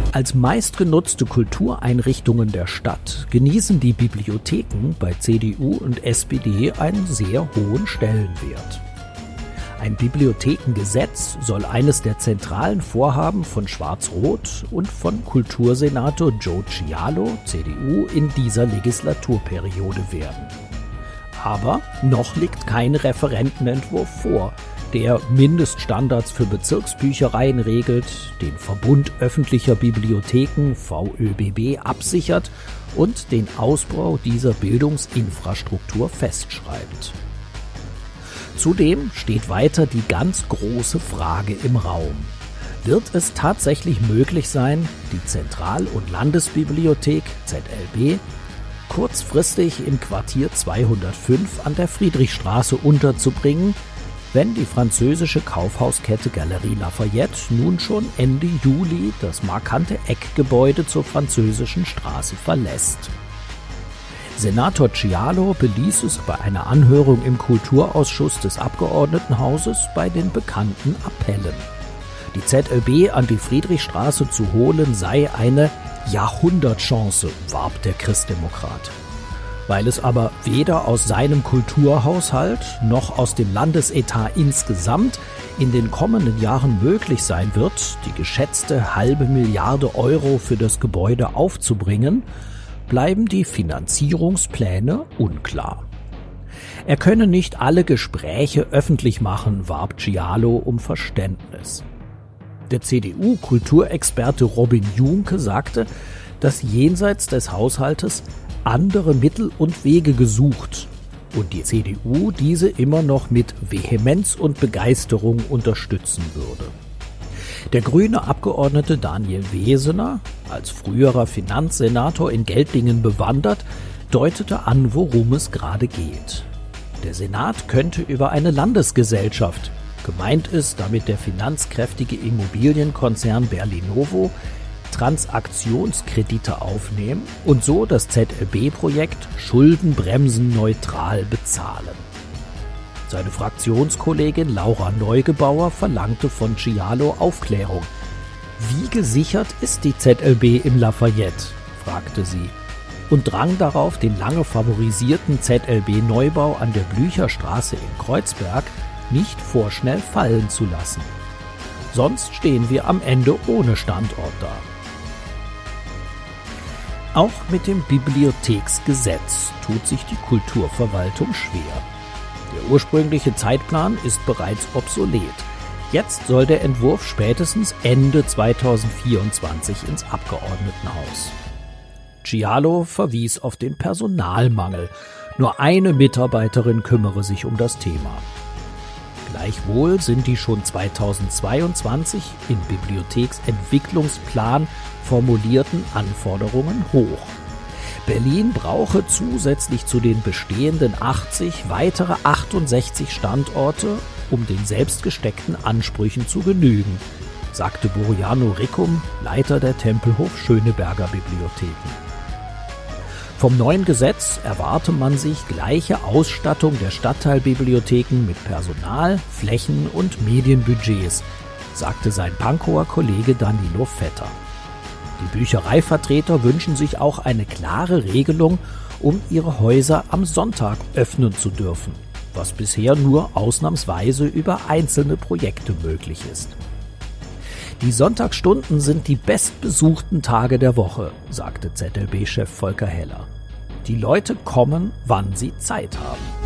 Als meistgenutzte Kultureinrichtungen der Stadt genießen die Bibliotheken bei CDU und SPD einen sehr hohen Stellenwert. Ein Bibliothekengesetz soll eines der zentralen Vorhaben von Schwarz-Rot und von Kultursenator Joe Cialo, CDU, in dieser Legislaturperiode werden. Aber noch liegt kein Referentenentwurf vor, der Mindeststandards für Bezirksbüchereien regelt, den Verbund öffentlicher Bibliotheken VÖBB absichert und den Ausbau dieser Bildungsinfrastruktur festschreibt. Zudem steht weiter die ganz große Frage im Raum. Wird es tatsächlich möglich sein, die Zentral- und Landesbibliothek ZLB kurzfristig im Quartier 205 an der Friedrichstraße unterzubringen, wenn die französische Kaufhauskette Galerie Lafayette nun schon Ende Juli das markante Eckgebäude zur Französischen Straße verlässt? Senator Cialo beließ es bei einer Anhörung im Kulturausschuss des Abgeordnetenhauses bei den bekannten Appellen. Die ZLB an die Friedrichstraße zu holen sei eine Jahrhundertchance, warb der Christdemokrat. Weil es aber weder aus seinem Kulturhaushalt noch aus dem Landesetat insgesamt in den kommenden Jahren möglich sein wird, die geschätzte halbe Milliarde Euro für das Gebäude aufzubringen, bleiben die Finanzierungspläne unklar. Er könne nicht alle Gespräche öffentlich machen, warb Cialo um Verständnis. Der CDU-Kulturexperte Robin Junke sagte, dass jenseits des Haushaltes andere Mittel und Wege gesucht und die CDU diese immer noch mit Vehemenz und Begeisterung unterstützen würde. Der grüne Abgeordnete Daniel Wesener, als früherer Finanzsenator in Geldingen bewandert, deutete an, worum es gerade geht. Der Senat könnte über eine Landesgesellschaft, gemeint ist damit der finanzkräftige Immobilienkonzern Berlinovo, Transaktionskredite aufnehmen und so das ZLB-Projekt schuldenbremsenneutral bezahlen. Seine Fraktionskollegin Laura Neugebauer verlangte von Cialo Aufklärung. Wie gesichert ist die ZLB im Lafayette? Fragte sie und drang darauf, den lange favorisierten ZLB-Neubau an der Blücherstraße in Kreuzberg nicht vorschnell fallen zu lassen. Sonst stehen wir am Ende ohne Standort da. Auch mit dem Bibliotheksgesetz tut sich die Kulturverwaltung schwer. Der ursprüngliche Zeitplan ist bereits obsolet. Jetzt soll der Entwurf spätestens Ende 2024 ins Abgeordnetenhaus. Cialo verwies auf den Personalmangel. Nur eine Mitarbeiterin kümmere sich um das Thema. Gleichwohl sind die schon 2022 im Bibliotheksentwicklungsplan formulierten Anforderungen hoch. Berlin brauche zusätzlich zu den bestehenden 80 weitere 68 Standorte, um den selbst gesteckten Ansprüchen zu genügen, sagte Boriano Rickum, Leiter der Tempelhof Schöneberger Bibliotheken. Vom neuen Gesetz erwarte man sich gleiche Ausstattung der Stadtteilbibliotheken mit Personal, Flächen und Medienbudgets, sagte sein Pankower Kollege Danilo Vetter. Die Büchereivertreter wünschen sich auch eine klare Regelung, um ihre Häuser am Sonntag öffnen zu dürfen, was bisher nur ausnahmsweise über einzelne Projekte möglich ist. Die Sonntagsstunden sind die bestbesuchten Tage der Woche, sagte ZLB-Chef Volker Heller. Die Leute kommen, wann sie Zeit haben.